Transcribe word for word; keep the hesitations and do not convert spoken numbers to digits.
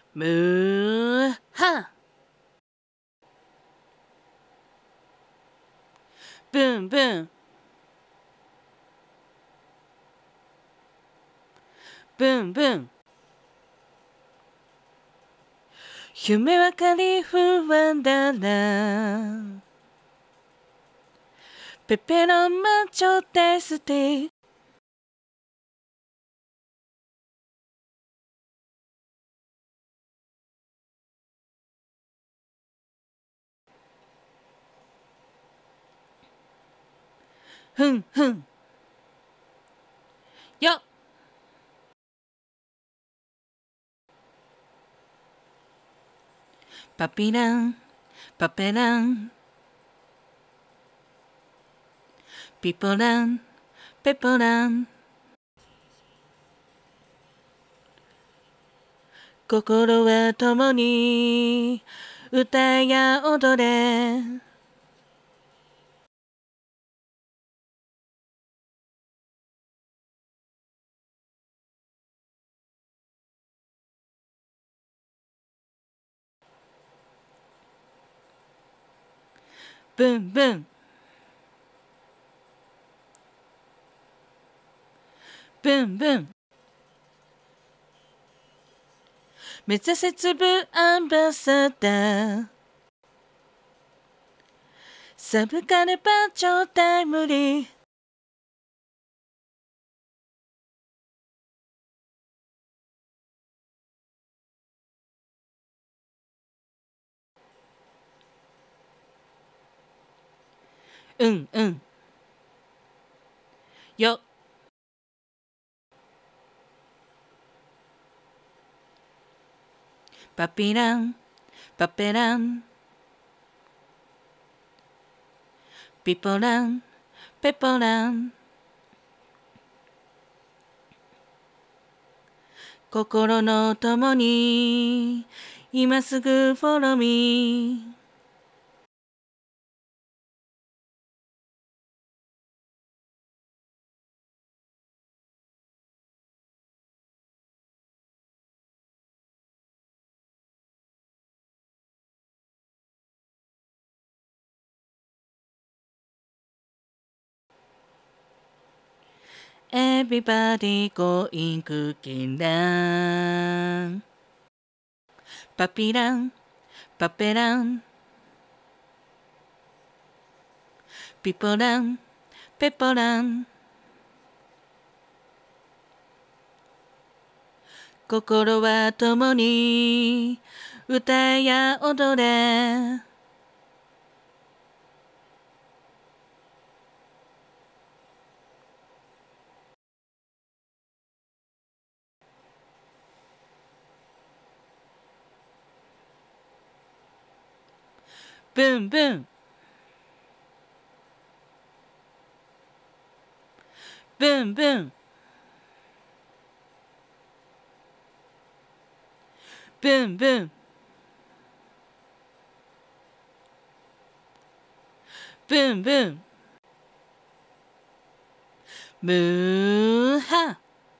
むーはん。ぶんぶん。ぶんぶん。夢ばかり不安だな。ペペロンマッチョですって。ふんふん。よっ。パピラン、パペラン。ピポラン、ペポラン。心は共に歌や踊れ。ブンブン。ブンブン。目指せ粒アンバサダー。サブカルパン超タイムリー。うんうん。よっ。パピラン、パペラン。ピポラン、ペポラン。心の友に今すぐフォローミー。Everybody going cooking down. パピラン、パペラン。ピポラン、ペポラン。心は共に歌や踊れ。ブンブン。ブンブン。ブンブン。ブンブン。ムーハン。